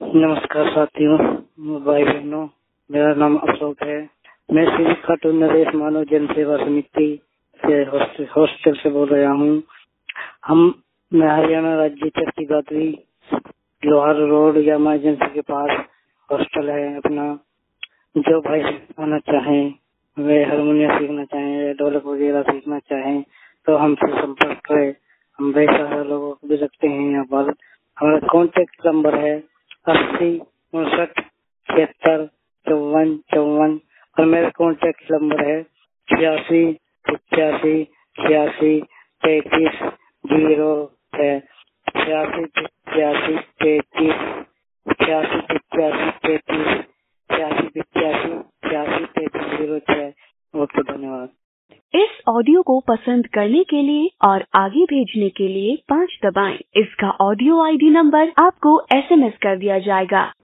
नमस्कार साथियों, भाई बहनों, मेरा नाम अशोक है। मैं श्री खाटूर नरेश मानव जन सेवा समिति से हॉस्टल से बोल रहा हूँ। मैं हरियाणा राज्य चरखी दादरी लोहार रोड या एजेंसी के पास हॉस्टल है अपना। जो भाई सीखना चाहें, वे हारमोनियम सीखना चाहें, ढोलक वगैरह सीखना चाहें तो हमसे संपर्क करें। हम बेसहारा लोगों को भी रखते हैं यहाँ पर। हमारा कॉन्टेक्ट नंबर है 80 59 76 54 54 और मेरा कॉन्टेक्ट नंबर है 86 85 86 33 0 है। 86 85 88 33 बहुत बहुत धन्यवाद। इस ऑडियो को पसंद करने के लिए और आगे भेजने के लिए 5 दबाएं। इसका ऑडियो आईडी नंबर आपको SMS कर दिया जाएगा।